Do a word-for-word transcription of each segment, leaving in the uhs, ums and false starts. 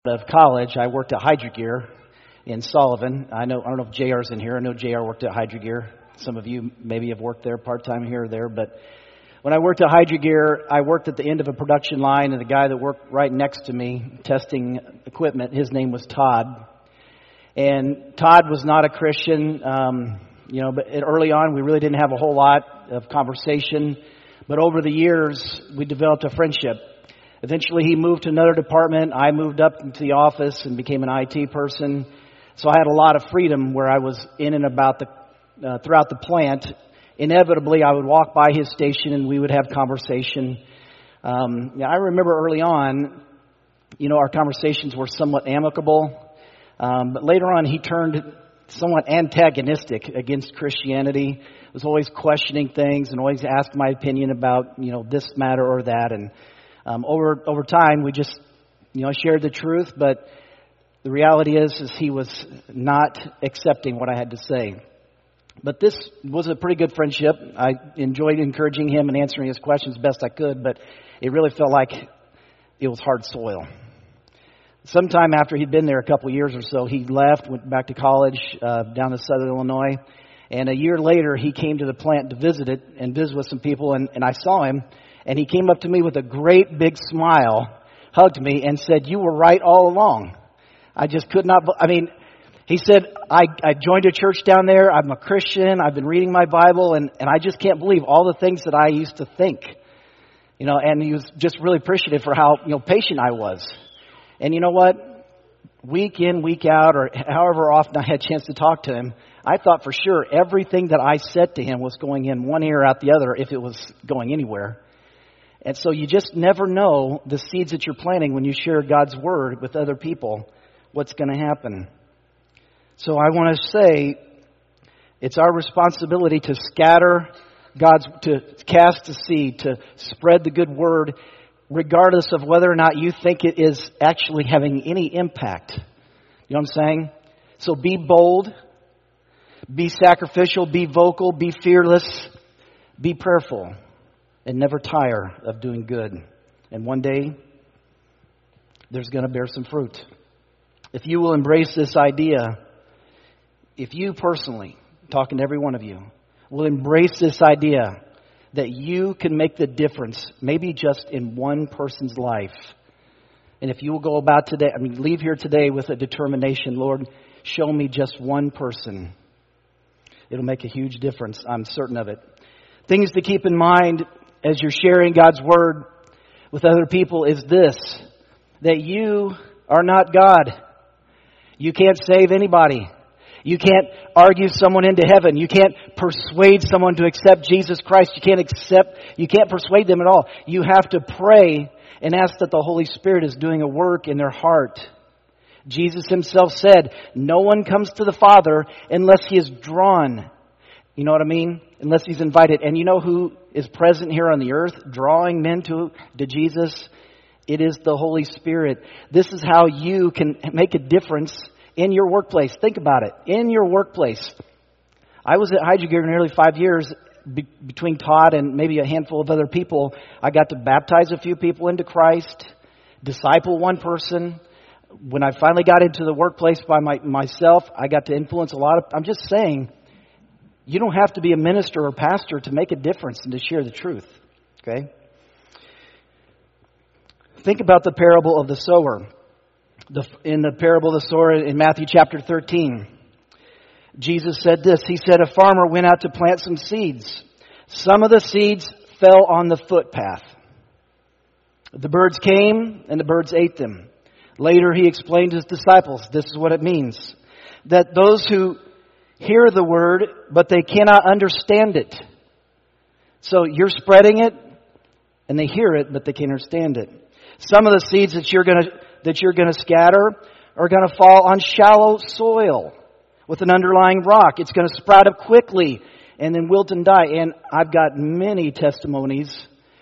Of college, I worked at Hydrogear in Sullivan. I know I don't know if J R's in here. I know J R worked at Hydrogear. Some of you maybe have worked there part-time here or there. But when I worked at Hydrogear, I worked at the end of a production line, and the guy that worked right next to me testing equipment, his name was Todd. And Todd was not a Christian. Um, you know, but early on, we really didn't have a whole lot of conversation. But over the years, we developed a friendship. Eventually, he moved to another department. I moved up into the office and became an I T person. So I had a lot of freedom where I was in and about the uh, throughout the plant. Inevitably, I would walk by his station and we would have conversation. Um, yeah, I remember early on, you know, our conversations were somewhat amicable. Um, but later on, he turned somewhat antagonistic against Christianity. Was always questioning things and always asked my opinion about, you know, this matter or that. And Um, over over time, we just, you know, shared the truth, but the reality is, is he was not accepting what I had to say. But this was a pretty good friendship. I enjoyed encouraging him and answering his questions best I could, but it really felt like it was hard soil. Sometime after he'd been there a couple years or so, he left, went back to college uh, down to Southern Illinois, and a year later, he came to the plant to visit it and visit with some people, and, and I saw him. And he came up to me with a great big smile, hugged me, and said, "You were right all along." I just could not, I mean, he said, I, I joined a church down there. I'm a Christian. I've been reading my Bible, and, and I just can't believe all the things that I used to think. You know, and he was just really appreciative for how, you know, patient I was. And you know what? Week in, week out, or however often I had a chance to talk to him, I thought for sure everything that I said to him was going in one ear out the other if it was going anywhere. And so you just never know the seeds that you're planting when you share God's Word with other people, what's going to happen. So I want to say it's our responsibility to scatter God's, to cast the seed, to spread the good Word, regardless of whether or not you think it is actually having any impact. You know what I'm saying? So be bold, be sacrificial, be vocal, be fearless, be prayerful. And never tire of doing good. And one day, there's going to bear some fruit. If you will embrace this idea, if you personally, talking to every one of you, will embrace this idea that you can make the difference, maybe just in one person's life. And if you will go about today, I mean, leave here today with a determination, Lord, show me just one person. It'll make a huge difference. I'm certain of it. Things to keep in mind as you're sharing God's Word with other people is this, that you are not God. You can't save anybody. You can't argue someone into heaven. You can't persuade someone to accept Jesus Christ. You can't accept, you can't persuade them at all. You have to pray and ask that the Holy Spirit is doing a work in their heart. Jesus Himself said, no one comes to the Father unless He is drawn. You know what I mean? Unless He's invited. And you know who is present here on the earth, drawing men to, to Jesus? It is the Holy Spirit. This is how you can make a difference in your workplace. Think about it. In your workplace. I was at Hydrogear nearly five years be, between Todd and maybe a handful of other people. I got to baptize a few people into Christ, disciple one person. When I finally got into the workplace by my, myself, I got to influence a lot of, I'm just saying, you don't have to be a minister or pastor to make a difference and to share the truth. Okay? Think about the parable of the sower. The, in the parable of the sower in Matthew chapter thirteen, Jesus said this. He said, a farmer went out to plant some seeds. Some of the seeds fell on the footpath. The birds came and the birds ate them. Later he explained to his disciples, this is what it means, that those who hear the word, but they cannot understand it. So you're spreading it, and they hear it, but they can't understand it. Some of the seeds that you're going to that you're going to scatter are going to fall on shallow soil with an underlying rock. It's going to sprout up quickly and then wilt and die. And I've got many testimonies.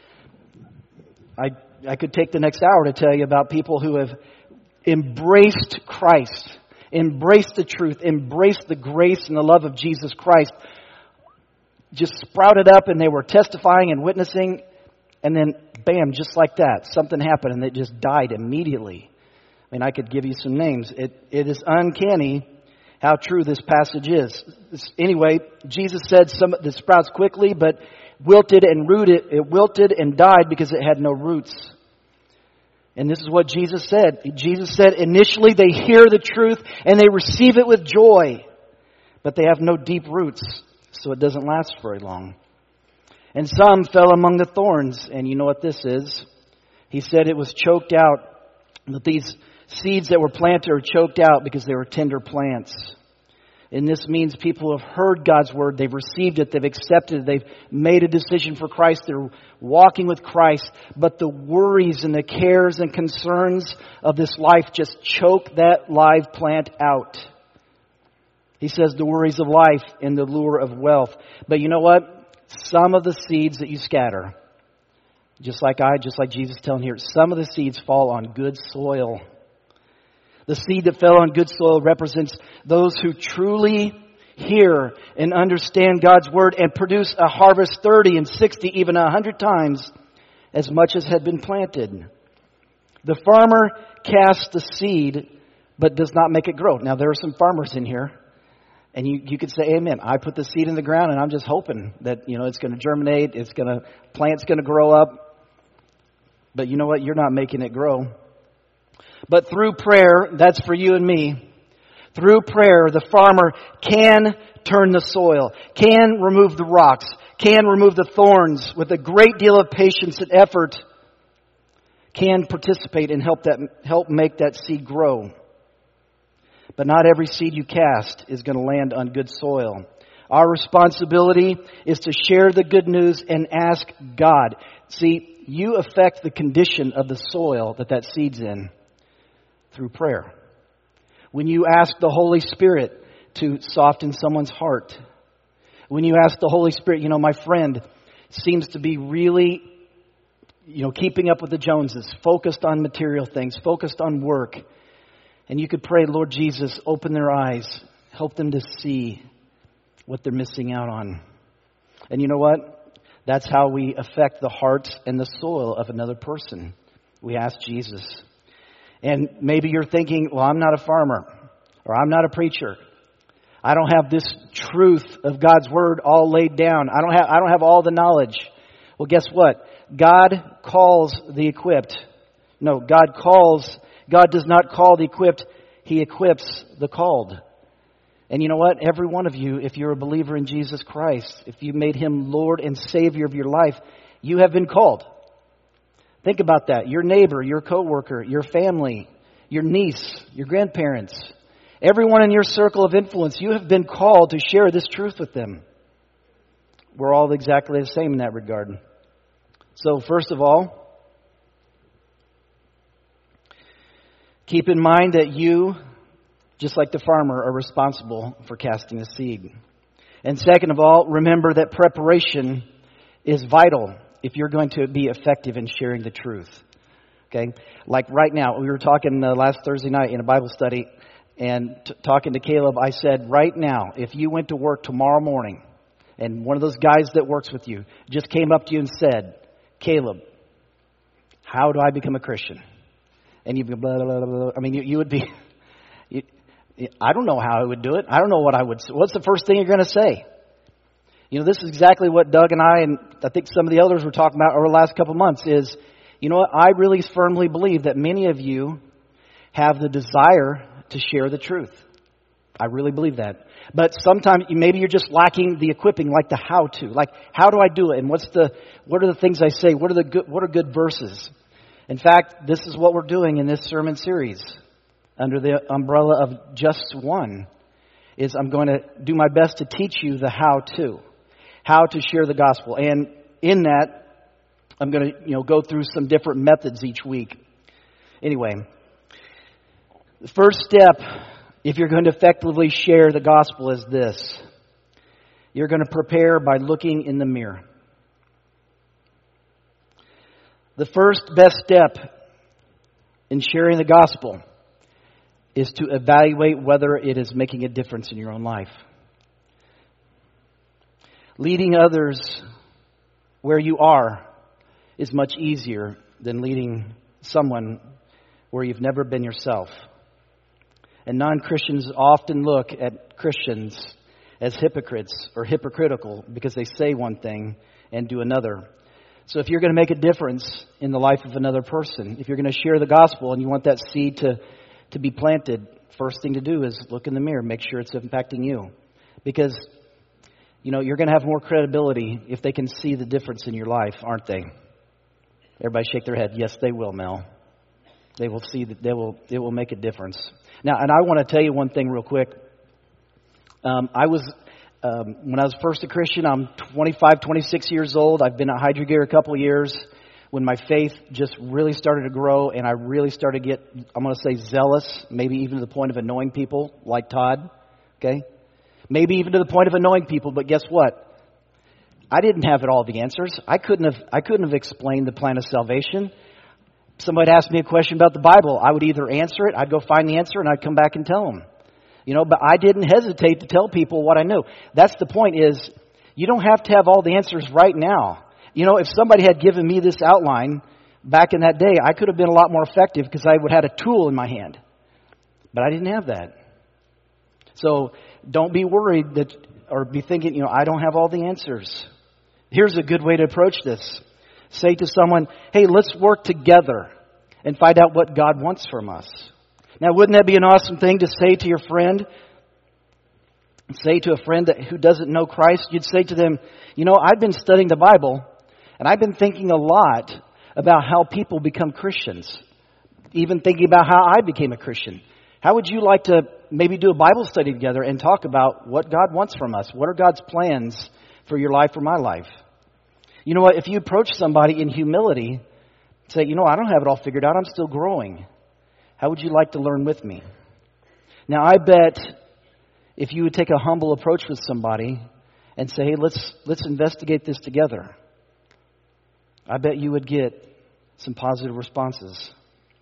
I I could take the next hour to tell you about people who have embraced Christ. Embrace the truth, embrace the grace and the love of Jesus Christ. Just sprouted up and they were testifying and witnessing, and then bam, just like that, something happened and it just died immediately. I mean, I could give you some names. It, it is uncanny how true this passage is. Anyway, Jesus said some the sprouts quickly, but wilted and rooted. It wilted and died because it had no roots. And this is what Jesus said. Jesus said initially they hear the truth and they receive it with joy, but they have no deep roots, so it doesn't last very long. And some fell among the thorns, and you know what this is. He said it was choked out, that these seeds that were planted are choked out because they were tender plants. And this means people have heard God's word, they've received it, they've accepted it, they've made a decision for Christ, they're walking with Christ, but the worries and the cares and concerns of this life just choke that live plant out. He says the worries of life and the lure of wealth. But you know what? Some of the seeds that you scatter, just like I, just like Jesus telling here, some of the seeds fall on good soil. The seed that fell on good soil represents those who truly hear and understand God's word and produce a harvest thirty and sixty, even a hundred times as much as had been planted. The farmer casts the seed, but does not make it grow. Now, there are some farmers in here, and you, you could say, amen. I put the seed in the ground, and I'm just hoping that, you know, it's going to germinate, it's going to, plant's going to grow up. But you know what? You're not making it grow. But through prayer, that's for you and me. Through prayer, the farmer can turn the soil, can remove the rocks, can remove the thorns with a great deal of patience and effort, can participate and help that help make that seed grow. But not every seed you cast is going to land on good soil. Our responsibility is to share the good news and ask God. See, you affect the condition of the soil that that seed's in through prayer. When you ask the Holy Spirit to soften someone's heart, when you ask the Holy Spirit, you know, my friend seems to be really, you know, keeping up with the Joneses, focused on material things, focused on work. And you could pray, Lord Jesus, open their eyes, help them to see what they're missing out on. And you know what? That's how we affect the heart and the soil of another person. We ask Jesus. And maybe you're thinking, well, I'm not a farmer, or I'm not a preacher. I don't have this truth of God's word all laid down. I don't have, I don't have all the knowledge. Well, guess what? God calls the equipped. No, God calls, God does not call the equipped. He equips the called. And you know what? Every one of you, if you're a believer in Jesus Christ, if you made Him Lord and Savior of your life, you have been called. Think about that. Your neighbor, your coworker, your family, your niece, your grandparents, everyone in your circle of influence, you have been called to share this truth with them. We're all exactly the same in that regard. So first of all, keep in mind that you, just like the farmer, are responsible for casting the seed. And second of all, remember that preparation is vital if you're going to be effective in sharing the truth. Okay? Like right now, we were talking uh, last Thursday night in a Bible study, and t- talking to Caleb, I said, right now, if you went to work tomorrow morning, and one of those guys that works with you just came up to you and said, Caleb, how do I become a Christian? And you'd be blah, blah, blah, blah. I mean, you, you would be, you, I don't know how I would do it. I don't know what I would, what's the first thing you're going to say? You know, this is exactly what Doug and I, and I think some of the elders were talking about over the last couple of months is, you know what, I really firmly believe that many of you have the desire to share the truth. I really believe that. But sometimes maybe you're just lacking the equipping, like the how to. Like, how do I do it? And what's the, what are the things I say? What are the good, what are good verses? In fact, this is what we're doing in this sermon series under the umbrella of Just One, is I'm going to do my best to teach you the how to. How to share the gospel. And in that, I'm going to, you know, go through some different methods each week. Anyway, the first step, if you're going to effectively share the gospel, is this. You're going to prepare by looking in the mirror. The first best step in sharing the gospel is to evaluate whether it is making a difference in your own life. Leading others where you are is much easier than leading someone where you've never been yourself. And non-Christians often look at Christians as hypocrites or hypocritical because they say one thing and do another. So if you're going to make a difference in the life of another person, if you're going to share the gospel and you want that seed to, to be planted, first thing to do is look in the mirror, make sure it's impacting you. Because, you know, you're going to have more credibility if they can see the difference in your life, aren't they? Everybody shake their head. Yes, they will, Mel. They will see that they will, it will make a difference. Now, and I want to tell you one thing real quick. Um, I was, um, when I was first a Christian, I'm twenty-five, twenty-six years old. I've been at Hydro Gear a couple of years when my faith just really started to grow and I really started to get, I'm going to say zealous, maybe even to the point of annoying people like Todd. Okay? Maybe even to the point of annoying people, but guess what? I didn't have it all the answers. I couldn't have, I couldn't have explained the plan of salvation. Somebody asked me a question about the Bible. I would either answer it, I'd go find the answer, and I'd come back and tell them. You know, but I didn't hesitate to tell people what I knew. That's the point is, you don't have to have all the answers right now. You know, if somebody had given me this outline back in that day, I could have been a lot more effective because I would have had a tool in my hand. But I didn't have that. So don't be worried that, or be thinking, you know, I don't have all the answers. Here's a good way to approach this. Say to someone, hey, let's work together and find out what God wants from us. Now, wouldn't that be an awesome thing to say to your friend? Say to a friend that, who doesn't know Christ, you'd say to them, you know, I've been studying the Bible, and I've been thinking a lot about how people become Christians. Even thinking about how I became a Christian. How would you like to maybe do a Bible study together and talk about what God wants from us? What are God's plans for your life or my life? You know what? If you approach somebody in humility, say, you know, I don't have it all figured out. I'm still growing. How would you like to learn with me? Now, I bet if you would take a humble approach with somebody and say, hey, let's let's investigate this together, I bet you would get some positive responses.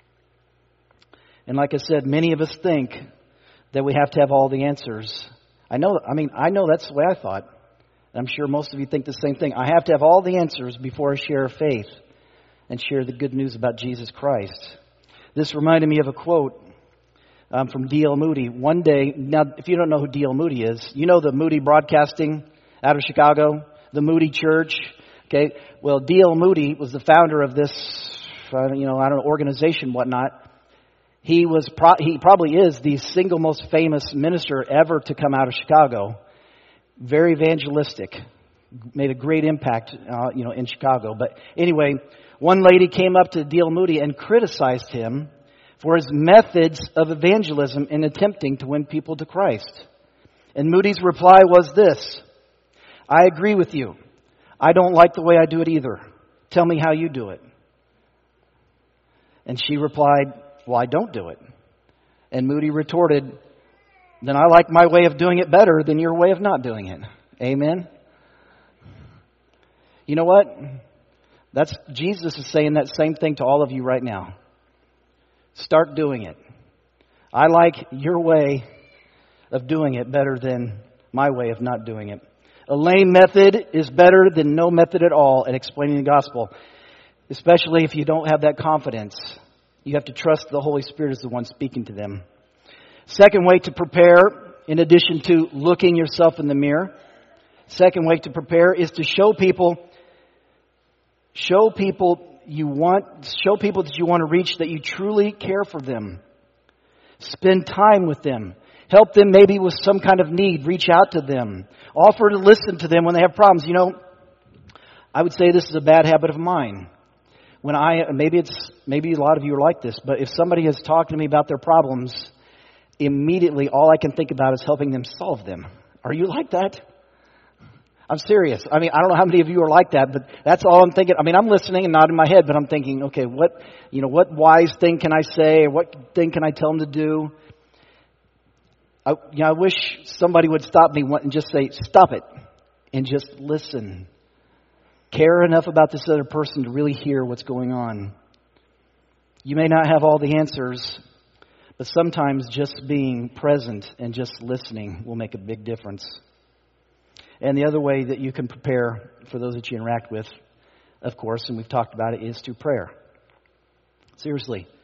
And like I said, many of us think that we have to have all the answers. I know, I mean, I know that's the way I thought. I'm sure most of you think the same thing. I have to have all the answers before I share faith and share the good news about Jesus Christ. This reminded me of a quote um, from D L Moody. One day, now if you don't know who D L Moody is, you know the Moody Broadcasting out of Chicago, the Moody Church. Okay, well, D L Moody was the founder of this, uh, you know, I don't know, organization, whatnot. He was, pro- he probably is the single most famous minister ever to come out of Chicago. Very evangelistic, made a great impact, uh, you know, in Chicago. But anyway, one lady came up to D L Moody and criticized him for his methods of evangelism in attempting to win people to Christ. And Moody's reply was this: I agree with you. I don't like the way I do it either. Tell me how you do it. And she replied, well, I don't do it. And Moody retorted, then I like my way of doing it better than your way of not doing it. Amen? You know what? That's Jesus is saying that same thing to all of you right now. Start doing it. I like your way of doing it better than my way of not doing it. A lame method is better than no method at all at explaining the gospel, especially if you don't have that confidence. You have to trust the Holy Spirit is the one speaking to them. Second way to prepare, in addition to looking yourself in the mirror, second way to prepare is to show people, show people you want, show people that you want to reach, that you truly care for them. Spend time with them. Help them maybe with some kind of need. Reach out to them. Offer to listen to them when they have problems. You know, I would say this is a bad habit of mine. When I, maybe it's, maybe a lot of you are like this, but if somebody is talking to me about their problems, immediately all I can think about is helping them solve them. Are you like that? I'm serious. I mean, I don't know how many of you are like that, but that's all I'm thinking. I mean, I'm listening and nodding my head, but I'm thinking, okay, what, you know, what wise thing can I say? Or what thing can I tell them to do? I, you know, I wish somebody would stop me and just say, stop it, and just listen. Care enough about this other person to really hear what's going on. You may not have all the answers, but sometimes just being present and just listening will make a big difference. And the other way that you can prepare for those that you interact with, of course, and we've talked about it, is through prayer. Seriously.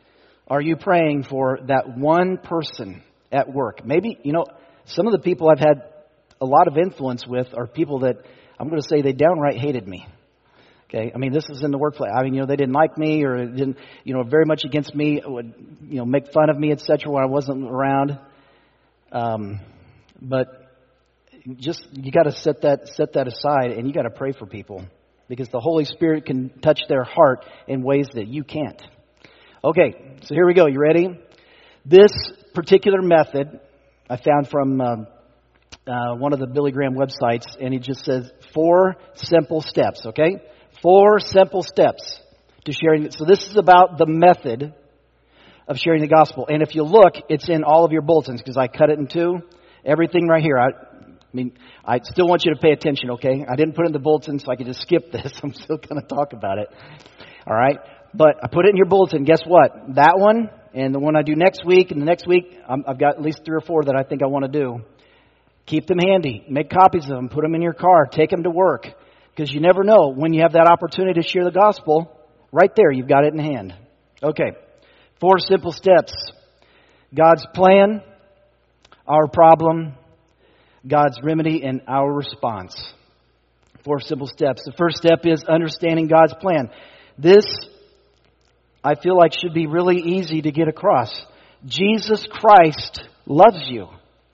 Are you praying for that one person at work? Maybe, you know, some of the people I've had a lot of influence with are people that I'm going to say they downright hated me. Okay, I mean, this is in the workplace. I mean, you know, they didn't like me or didn't, you know, very much against me, would, you know, make fun of me, et cetera when I wasn't around. Um, but just, you got to set that, set that aside and you got to pray for people because the Holy Spirit can touch their heart in ways that you can't. Okay, so here we go. You ready? This particular method I found from um, uh, one of the Billy Graham websites, and it just says four simple steps, okay? Four simple steps to sharing. So this is about the method of sharing the gospel. And if you look, it's in all of your bulletins because I cut it in two. Everything right here. I, I mean, I still want you to pay attention, okay? I didn't put it in the bulletin so I could just skip this. I'm still going to talk about it. All right? But I put it in your bulletin. Guess what? That one and the one I do next week and the next week, I'm, I've got at least three or four that I think I want to do. Keep them handy. Make copies of them. Put them in your car. Take them to work. Because you never know when you have that opportunity to share the gospel. Right there, you've got it in hand. Okay. Four simple steps. God's plan, our problem, God's remedy, and our response. Four simple steps. The first step is understanding God's plan. This, I feel like, should be really easy to get across. Jesus Christ loves you.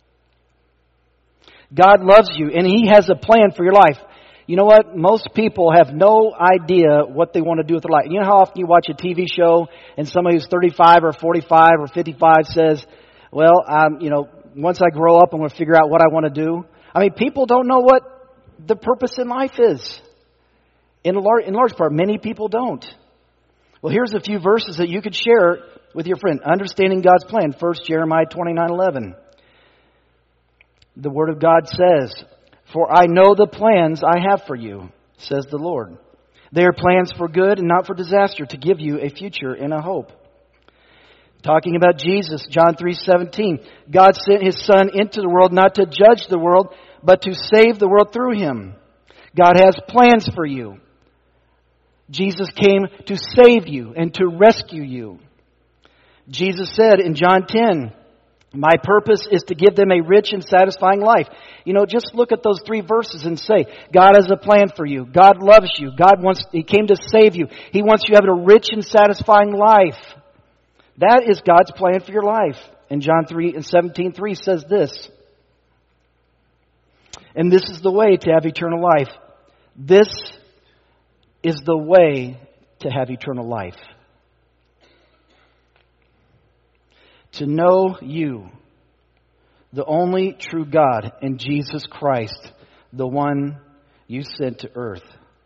God loves you, and He has a plan for your life. You know what? Most people have no idea what they want to do with their life. You know how often you watch a T V show and somebody who's thirty-five or forty-five or fifty-five says, well, um, you know, once I grow up, I'm going to figure out what I want to do. I mean, people don't know what the purpose in life is. In a large, in large part, many people don't. Well, here's a few verses that you could share with your friend. Understanding God's plan. First, Jeremiah twenty-nine eleven. The Word of God says, for I know the plans I have for you, says the Lord. They are plans for good and not for disaster, to give you a future and a hope. Talking about Jesus, John three seventeen. God sent His Son into the world not to judge the world, but to save the world through Him. God has plans for you. Jesus came to save you and to rescue you. Jesus said in John ten, my purpose is to give them a rich and satisfying life. You know, just look at those three verses and say, God has a plan for you. God loves you. God wants, He came to save you. He wants you to have a rich and satisfying life. That is God's plan for your life. And John three and seventeen three says this. And this is the way to have eternal life. This is the way to have eternal life. To know you, the only true God, and Jesus Christ, the one you sent to earth.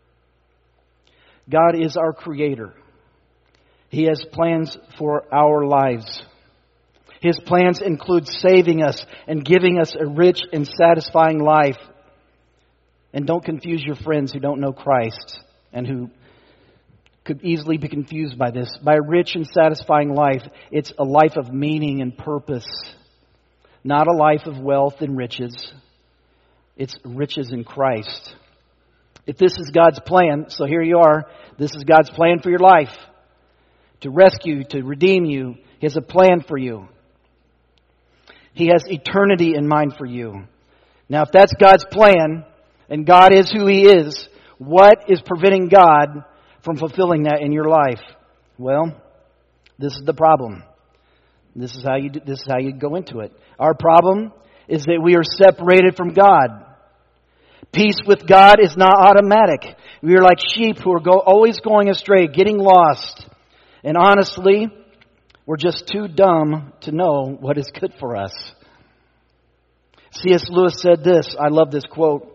God is our Creator. He has plans for our lives. His plans include saving us and giving us a rich and satisfying life. And don't confuse your friends who don't know Christ and who could easily be confused by this. By a rich and satisfying life, it's a life of meaning and purpose. Not a life of wealth and riches. It's riches in Christ. If this is God's plan, so here you are. This is God's plan for your life. To rescue, to redeem you. He has a plan for you. He has eternity in mind for you. Now, if that's God's plan, and God is who He is, what is preventing God from fulfilling that in your life? Well, this is the problem. This is how you do, this is how you go into it. Our problem is that we are separated from God. Peace with God is not automatic. We are like sheep who are go, always going astray, getting lost. And honestly, we're just too dumb to know what is good for us. C S Lewis said this. I love this quote.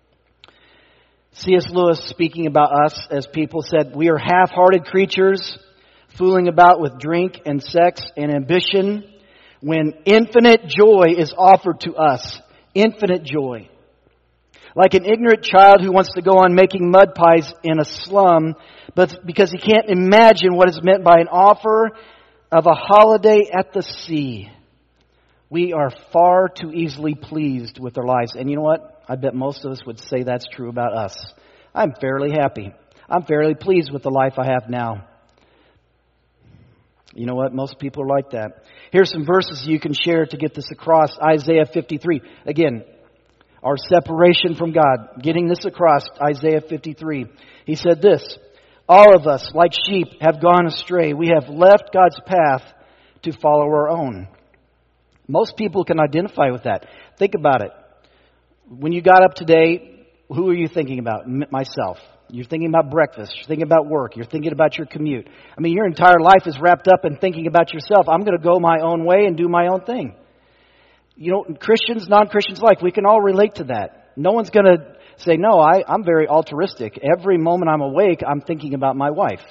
C S Lewis, speaking about us as people, said, we are half-hearted creatures fooling about with drink and sex and ambition when infinite joy is offered to us. Infinite joy. Like an ignorant child who wants to go on making mud pies in a slum, but because he can't imagine what is meant by an offer of a holiday at the sea. We are far too easily pleased with our lives. And you know what? I bet most of us would say that's true about us. I'm fairly happy. I'm fairly pleased with the life I have now. You know what? Most people are like that. Here's some verses you can share to get this across. Isaiah fifty-three. Again, our separation from God. Getting this across. Isaiah fifty-three. He said this, all of us, like sheep, have gone astray. We have left God's path to follow our own. Most people can identify with that. Think about it. When you got up today, who are you thinking about? M- myself. You're thinking about breakfast. You're thinking about work. You're thinking about your commute. I mean, your entire life is wrapped up in thinking about yourself. I'm going to go my own way and do my own thing. You know, Christians, non-Christians alike, we can all relate to that. No one's going to say, no, I, I'm very altruistic. Every moment I'm awake, I'm thinking about my wife.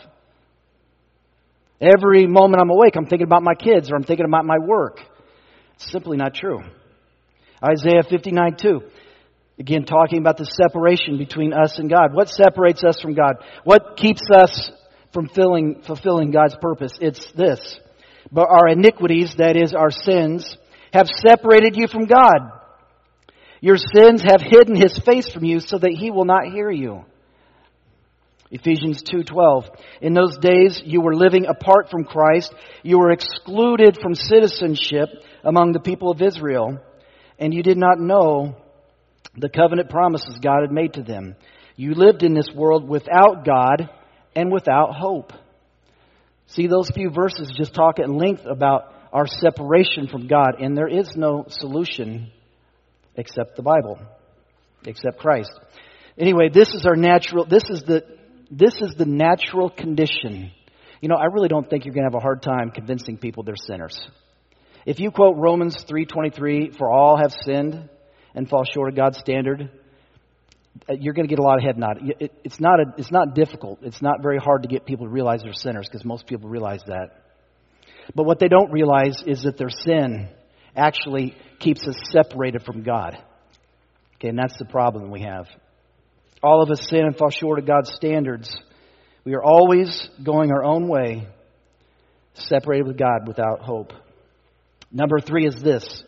Every moment I'm awake, I'm thinking about my kids or I'm thinking about my work. It's simply not true. Isaiah fifty-nine two. Again, talking about the separation between us and God. What separates us from God? What keeps us from filling, fulfilling God's purpose? It's this. But our iniquities, that is our sins, have separated you from God. Your sins have hidden His face from you so that He will not hear you. Ephesians two twelve. In those days you were living apart from Christ. You were excluded from citizenship among the people of Israel. And you did not know the covenant promises God had made to them. You lived in this world without God and without hope. See, those few verses just talk at length about our separation from God. And there is no solution except the Bible, except Christ. Anyway, this is our natural, this is the, this is the natural condition. You know, I really don't think you're going to have a hard time convincing people they're sinners. If you quote Romans three twenty-three, for all have sinned and fall short of God's standard, you're going to get a lot of head nod. It, it's not a, it's not difficult. It's not very hard to get people to realize they're sinners because most people realize that. But what they don't realize is that their sin actually keeps us separated from God. Okay, and that's the problem we have. All of us sin and fall short of God's standards. We are always going our own way, separated with God without hope. Number three is this.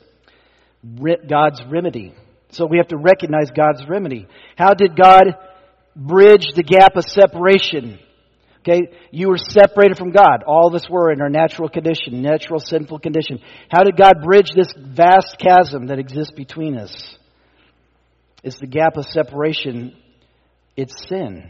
God's remedy. So we have to recognize God's remedy. How did God bridge the gap of separation? Okay, you were separated from God. All of us were in our natural condition, natural sinful condition. How did God bridge this vast chasm that exists between us? It's the gap of separation. It's sin.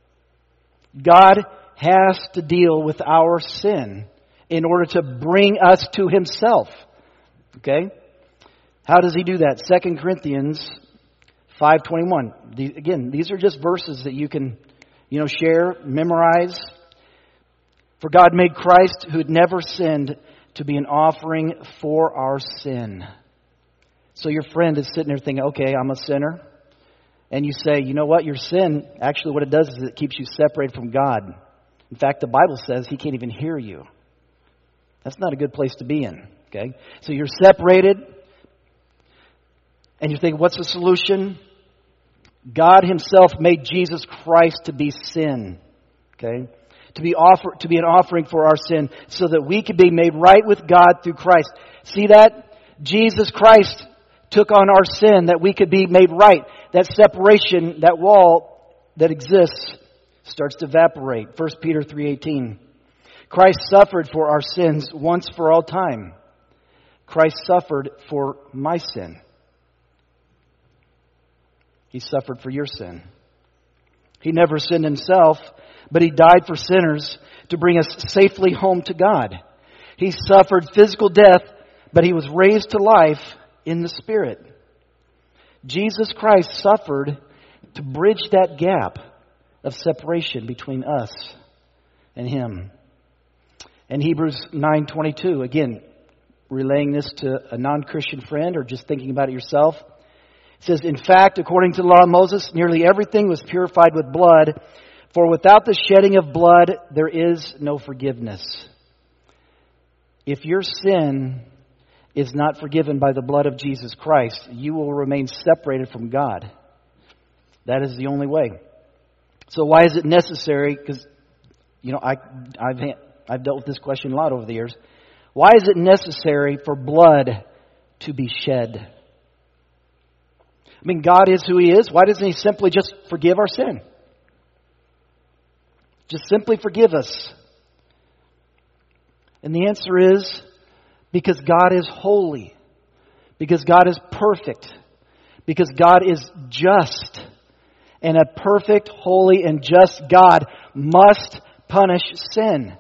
God has to deal with our sin in order to bring us to Himself. Okay? How does He do that? Second Corinthians five twenty-one. The, again, these are just verses that you can, you know, share, memorize. For God made Christ, who had never sinned, to be an offering for our sin. So your friend is sitting there thinking, okay, I'm a sinner. And you say, you know what? Your sin, actually what it does is it keeps you separated from God. In fact, the Bible says He can't even hear you. That's not a good place to be in. Okay? So you're separated. And you think, what's the solution? God Himself made Jesus Christ to be sin. Okay? To be offer, to be an offering for our sin so that we could be made right with God through Christ. See that? Jesus Christ took on our sin that we could be made right. That separation, that wall that exists starts to evaporate. First Peter three eighteen. Christ suffered for our sins once for all time. Christ suffered for my sin. He suffered for your sin. He never sinned Himself, but He died for sinners to bring us safely home to God. He suffered physical death, but He was raised to life in the Spirit. Jesus Christ suffered to bridge that gap of separation between us and Him. And Hebrews nine twenty-two, again, relaying this to a non-Christian friend or just thinking about it yourself. It says, in fact, according to the law of Moses, nearly everything was purified with blood, for without the shedding of blood, there is no forgiveness. If your sin is not forgiven by the blood of Jesus Christ, you will remain separated from God. That is the only way. So why is it necessary? Because, you know, I, I've, I've dealt with this question a lot over the years. Why is it necessary for blood to be shed? I mean, God is who He is. Why doesn't He simply just forgive our sin? Just simply forgive us. And the answer is because God is holy, because God is perfect, because God is just. And a perfect, holy, and just God must punish sin.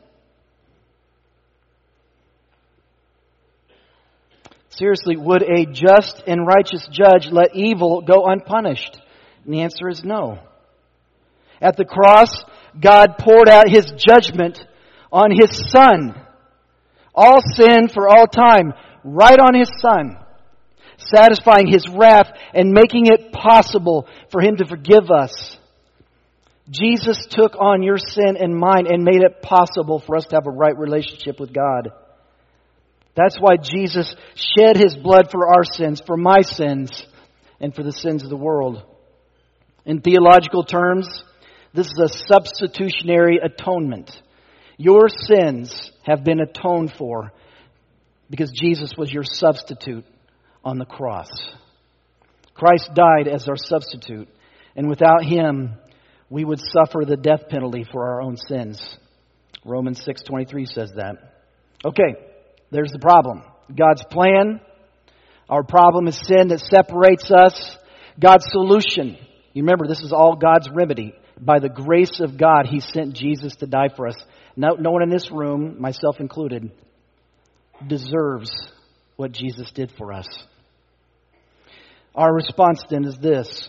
Seriously, would a just and righteous judge let evil go unpunished? And the answer is no. At the cross, God poured out His judgment on His Son. All sin for all time, right on His Son. Satisfying His wrath and making it possible for Him to forgive us. Jesus took on your sin and mine and made it possible for us to have a right relationship with God. That's why Jesus shed His blood for our sins, for my sins, and for the sins of the world. In theological terms, this is a substitutionary atonement. Your sins have been atoned for because Jesus was your substitute on the cross. Christ died as our substitute, and without Him, we would suffer the death penalty for our own sins. Romans six twenty-three says that. Okay, there's the problem. God's plan. Our problem is sin that separates us. God's solution. You remember, this is all God's remedy. By the grace of God, He sent Jesus to die for us. No, no one in this room, myself included, deserves what Jesus did for us. Our response then is this.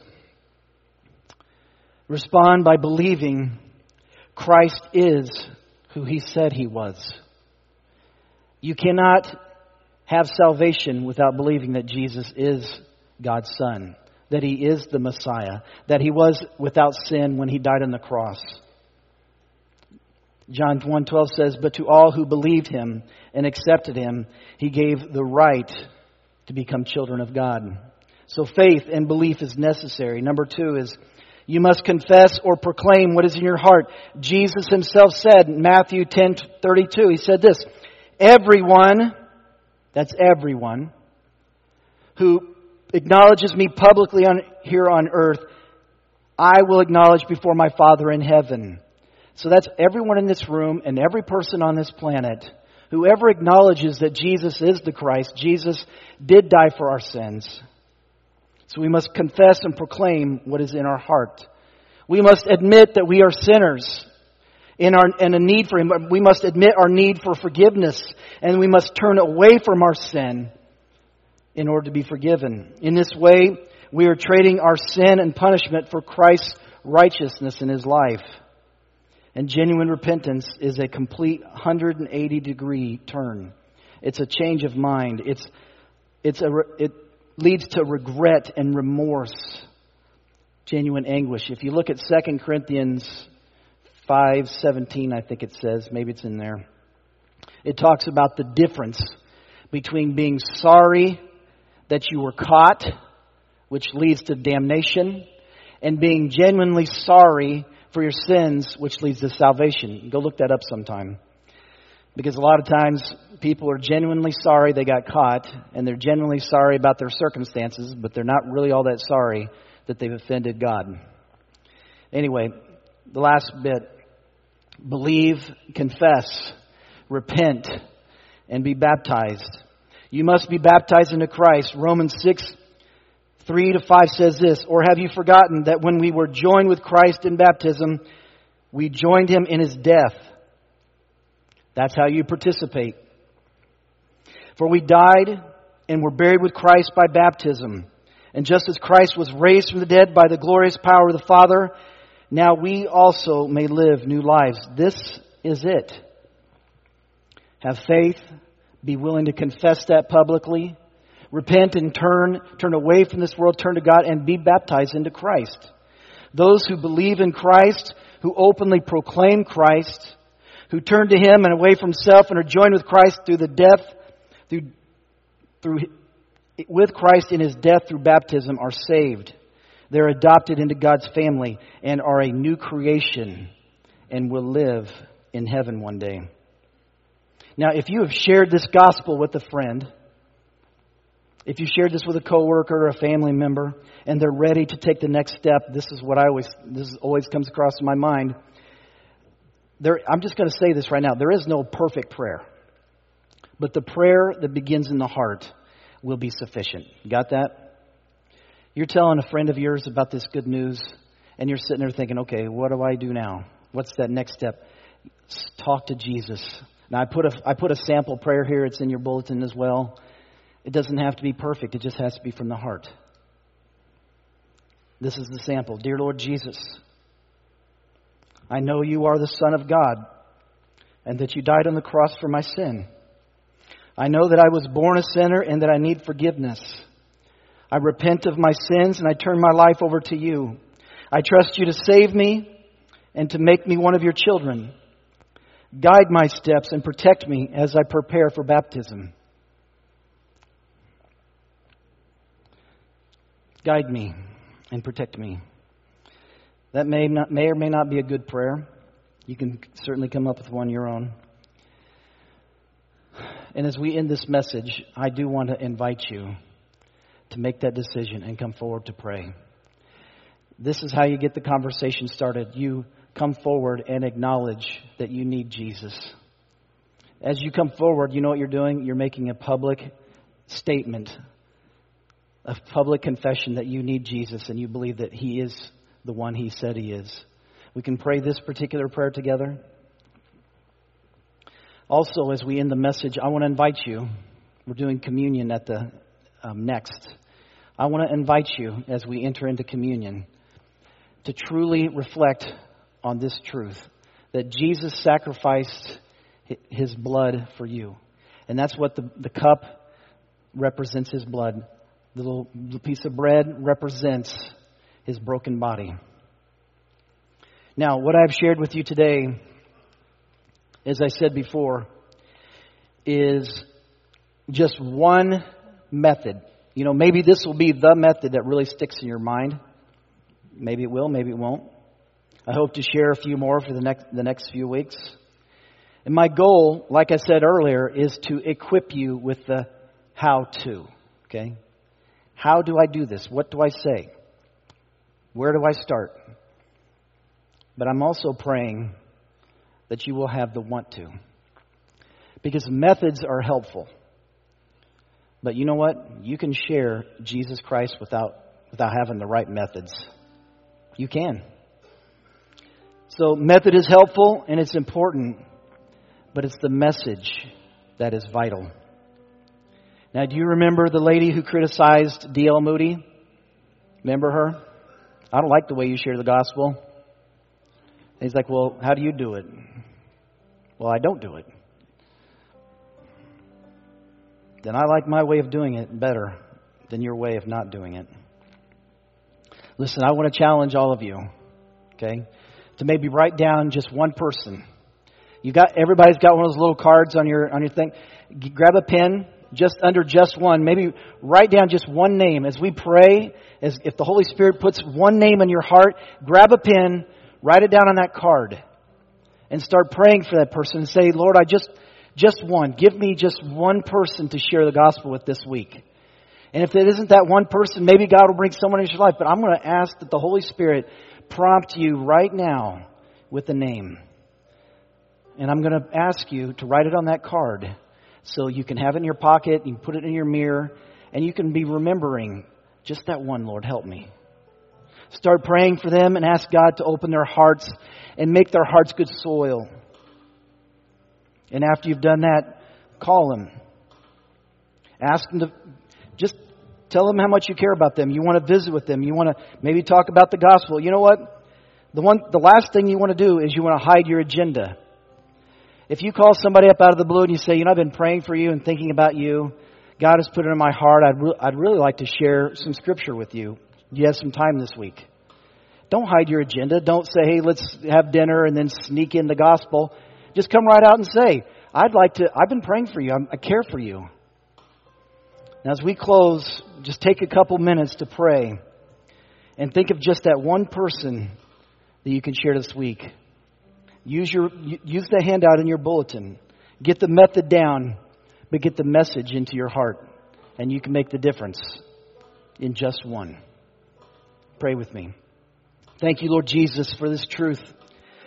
Respond by believing Christ is who He said He was. You cannot have salvation without believing that Jesus is God's Son, that He is the Messiah, that He was without sin when He died on the cross. John one twelve says, "But to all who believed Him and accepted Him, He gave the right to become children of God." So faith and belief is necessary. Number two is you must confess or proclaim what is in your heart. Jesus Himself said in Matthew ten thirty-two, He said this, "Everyone," that's everyone, "who acknowledges Me publicly on here on earth, I will acknowledge before My Father in heaven." So that's everyone in this room and every person on this planet. Whoever acknowledges that Jesus is the Christ, Jesus did die for our sins. So we must confess and proclaim what is in our heart. We must admit that we are sinners in our and a need for Him. We must admit our need for forgiveness, and we must turn away from our sin in order to be forgiven. In this way, we are trading our sin and punishment for Christ's righteousness in His life. And genuine repentance is a complete one hundred eighty degree turn. It's a change of mind. It's it's a it leads to regret and remorse, genuine anguish. If you look at Second Corinthians five seventeen, I think it says, maybe it's in there. It talks about the difference between being sorry that you were caught, which leads to damnation, and being genuinely sorry for your sins, which leads to salvation. Go look that up sometime. Because a lot of times people are genuinely sorry they got caught, and they're genuinely sorry about their circumstances, but they're not really all that sorry that they've offended God. Anyway, the last bit. Believe, confess, repent, and be baptized. You must be baptized into Christ. Romans six, three to five says this, "Or have you forgotten that when we were joined with Christ in baptism, we joined Him in His death?" That's how you participate. "For we died and were buried with Christ by baptism. And just as Christ was raised from the dead by the glorious power of the Father, now we also may live new lives." This is it. Have faith. Be willing to confess that publicly. Repent and turn, turn away from this world, turn to God, and be baptized into Christ. Those who believe in Christ, who openly proclaim Christ, who turn to Him and away from self and are joined with Christ through the death, through, through with Christ in His death through baptism, are saved. They're adopted into God's family and are a new creation and will live in heaven one day. Now, if you have shared this gospel with a friend, if you shared this with a coworker or a family member, and they're ready to take the next step, this is what I always this always comes across in my mind. There, I'm just going to say this right now. There is no perfect prayer. But the prayer that begins in the heart will be sufficient. Got that? You're telling a friend of yours about this good news, and you're sitting there thinking, okay, what do I do now? What's that next step? Talk to Jesus. Now, I put a, I put a sample prayer here. It's in your bulletin as well. It doesn't have to be perfect. It just has to be from the heart. This is the sample. Dear Lord Jesus, I know you are the Son of God and that you died on the cross for my sin. I know that I was born a sinner and that I need forgiveness. I repent of my sins and I turn my life over to you. I trust you to save me and to make me one of your children. Guide my steps and protect me as I prepare for baptism. Guide me and protect me. That may not, may or may not be a good prayer. You can certainly come up with one of your own. And as we end this message, I do want to invite you to make that decision and come forward to pray. This is how you get the conversation started. You come forward and acknowledge that you need Jesus. As you come forward, you know what you're doing? You're making a public statement, a public confession that you need Jesus and you believe that He is the one He said He is. We can pray this particular prayer together. Also, as we end the message, I want to invite you. We're doing communion at the um, next. I want to invite you as we enter into communion to truly reflect on this truth, that Jesus sacrificed His blood for you. And that's what the, the cup represents, His blood. The little, little piece of bread represents His broken body. Now, what I've shared with you today, as I said before, is just one method. You know, maybe this will be the method that really sticks in your mind. Maybe it will, maybe it won't. I hope to share a few more for the next the next few weeks. And my goal, like I said earlier, is to equip you with the how-to. Okay? How do I do this? What do I say? Where do I start? But I'm also praying that you will have the want to. Because methods are helpful. But you know what? You can share Jesus Christ without without having the right methods. You can. So method is helpful and it's important, but it's the message that is vital. Now, do you remember the lady who criticized D L Moody? Remember her? I don't like the way you share the gospel. And he's like, well, how do you do it? Well, I don't do it. Then I like my way of doing it better than your way of not doing it. Listen, I want to challenge all of you, okay, to maybe write down just one person. You got everybody's got one of those little cards on your on your thing. Grab a pen, just under just one. Maybe write down just one name as we pray. As if the Holy Spirit puts one name in your heart, grab a pen, write it down on that card, and start praying for that person. And say, Lord, I just just one. Give me just one person to share the gospel with this week. And if it isn't that one person, maybe God will bring someone into your life. But I'm going to ask that the Holy Spirit prompt you right now with a name. And I'm going to ask you to write it on that card so you can have it in your pocket, you can put it in your mirror, and you can be remembering just that one, Lord, help me. Start praying for them and ask God to open their hearts and make their hearts good soil. And after you've done that, call them. Ask them to just tell them how much you care about them. You want to visit with them. You want to maybe talk about the gospel. You know what? The one, the last thing you want to do is you want to hide your agenda. If you call somebody up out of the blue and you say, you know, I've been praying for you and thinking about you. God has put it in my heart. I'd, re- I'd really like to share some scripture with you. Do you have some time this week? Don't hide your agenda. Don't say, hey, let's have dinner and then sneak in the gospel. Just come right out and say, I'd like to, I've been praying for you. I'm, I care for you. Now, as we close, just take a couple minutes to pray and think of just that one person that you can share this week. Use your use the handout in your bulletin. Get the method down, but get the message into your heart, and you can make the difference in just one. Pray with me. Thank you, Lord Jesus, for this truth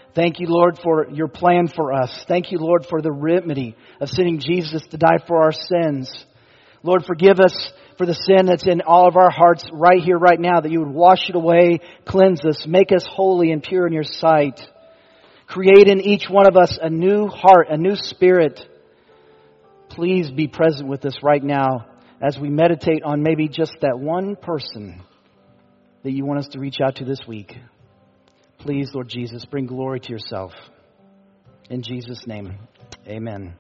Thank you, Lord, for your plan for us. Thank you, Lord, for the remedy of sending Jesus to die for our sins. Lord, forgive us for the sin that's in all of our hearts right here, right now, that you would wash it away, cleanse us, make us holy and pure in your sight. Create in each one of us a new heart, a new spirit. Please be present with us right now as we meditate on maybe just that one person that you want us to reach out to this week. Please, Lord Jesus, bring glory to yourself. In Jesus' name, amen.